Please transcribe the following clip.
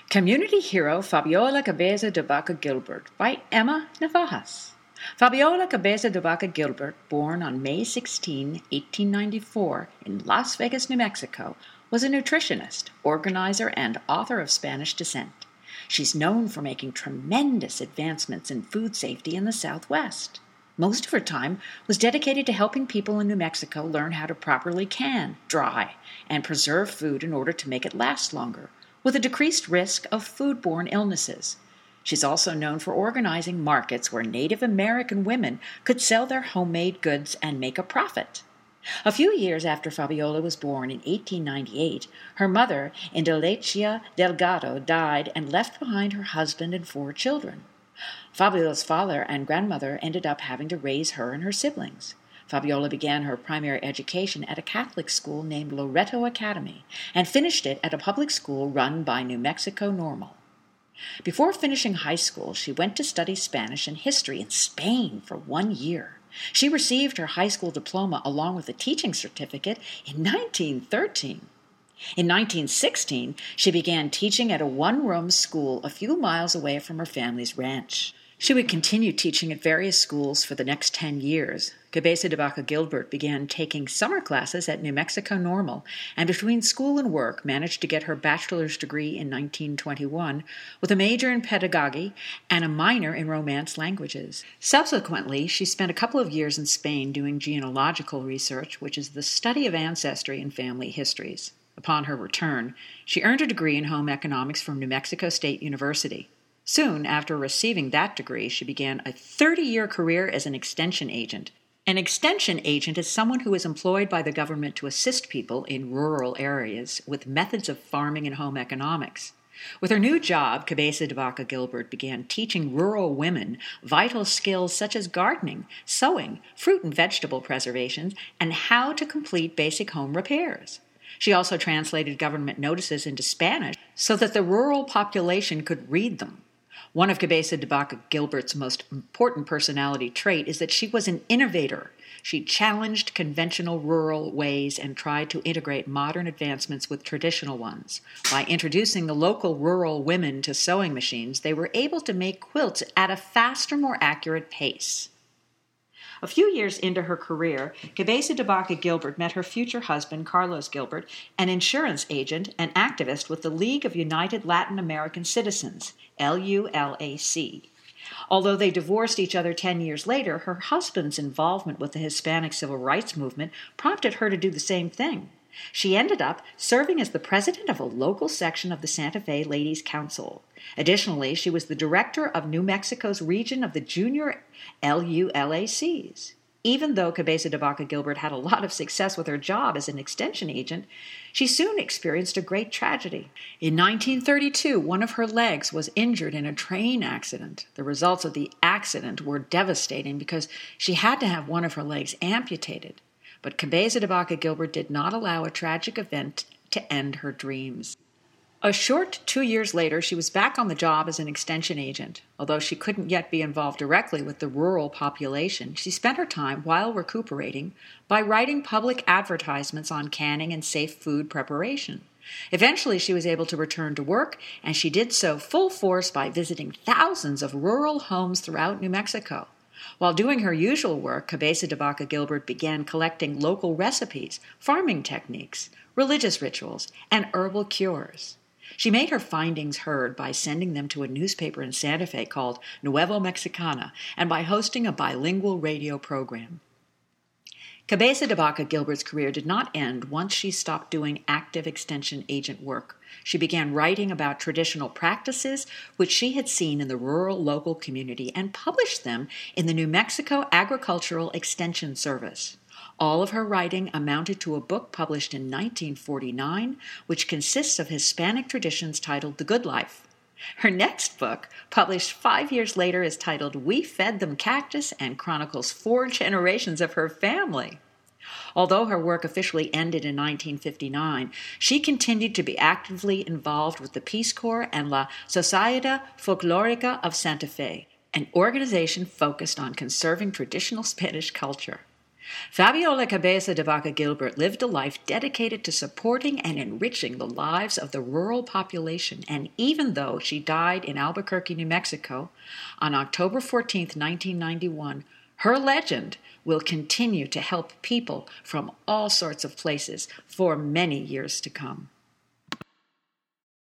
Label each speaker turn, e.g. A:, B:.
A: Community Hero Fabiola Cabeza de Vaca Gilbert by Emma Navajas. Fabiola Cabeza de Vaca Gilbert, born on May 16, 1894, in Las Vegas, New Mexico, was a nutritionist, organizer, and author of Spanish descent. She's known for making tremendous advancements in food safety in the Southwest. Most of her time was dedicated to helping people in New Mexico learn how to properly can, dry, and preserve food in order to make it last longer, with a decreased risk of foodborne illnesses. She's also known for organizing markets where Native American women could sell their homemade goods and make a profit. A few years after Fabiola was born in 1898, her mother, Indalecia Delgado, died and left behind her husband and 4 children. Fabiola's father and grandmother ended up having to raise her and her siblings. Fabiola began her primary education at a Catholic school named Loreto Academy and finished it at a public school run by New Mexico Normal. Before finishing high school, she went to study Spanish and history in Spain for 1 year. She received her high school diploma along with a teaching certificate in 1913. In 1916, she began teaching at a one-room school a few miles away from her family's ranch. She would continue teaching at various schools for the next 10 years. Cabeza de Vaca Gilbert began taking summer classes at New Mexico Normal, and between school and work managed to get her bachelor's degree in 1921 with a major in pedagogy and a minor in Romance languages. Subsequently, she spent a couple of years in Spain doing genealogical research, which is the study of ancestry and family histories. Upon her return, she earned a degree in home economics from New Mexico State University. Soon after receiving that degree, she began a 30-year career as an extension agent. An extension agent is someone who is employed by the government to assist people in rural areas with methods of farming and home economics. With her new job, Cabeza de Vaca Gilbert began teaching rural women vital skills such as gardening, sewing, fruit and vegetable preservation, and how to complete basic home repairs. She also translated government notices into Spanish so that the rural population could read them. One of Cabeza de Vaca Gilbert's most important personality trait is that she was an innovator. She challenged conventional rural ways and tried to integrate modern advancements with traditional ones. By introducing the local rural women to sewing machines, they were able to make quilts at a faster, more accurate pace. A few years into her career, Cabeza de Vaca Gilbert met her future husband, Carlos Gilbert, an insurance agent and activist with the League of United Latin American Citizens, LULAC. Although they divorced each other 10 years later, her husband's involvement with the Hispanic civil rights movement prompted her to do the same thing. She ended up serving as the president of a local section of the Santa Fe Ladies Council. Additionally, she was the director of New Mexico's region of the junior LULACs. Even though Cabeza de Vaca Gilbert had a lot of success with her job as an extension agent, she soon experienced a great tragedy. In 1932, one of her legs was injured in a train accident. The results of the accident were devastating because she had to have one of her legs amputated. But Cabeza de Vaca Gilbert did not allow a tragic event to end her dreams. A short 2 years later, she was back on the job as an extension agent. Although she couldn't yet be involved directly with the rural population, she spent her time, while recuperating, by writing public advertisements on canning and safe food preparation. Eventually, she was able to return to work, and she did so full force by visiting thousands of rural homes throughout New Mexico. While doing her usual work, Cabeza de Vaca Gilbert began collecting local recipes, farming techniques, religious rituals, and herbal cures. She made her findings heard by sending them to a newspaper in Santa Fe called Nuevo Mexicana and by hosting a bilingual radio program. Cabeza de Vaca Gilbert's career did not end once she stopped doing active extension agent work. She began writing about traditional practices which she had seen in the rural local community and published them in the New Mexico Agricultural Extension Service. All of her writing amounted to a book published in 1949, which consists of Hispanic traditions titled The Good Life. Her next book, published 5 years later, is titled We Fed Them Cactus and chronicles 4 generations of her family. Although her work officially ended in 1959, she continued to be actively involved with the Peace Corps and La Sociedad Folclórica of Santa Fe, an organization focused on conserving traditional Spanish culture. Fabiola Cabeza de Vaca Gilbert lived a life dedicated to supporting and enriching the lives of the rural population, and even though she died in Albuquerque, New Mexico on October 14th, 1991, her legend will continue to help people from all sorts of places for many years to come.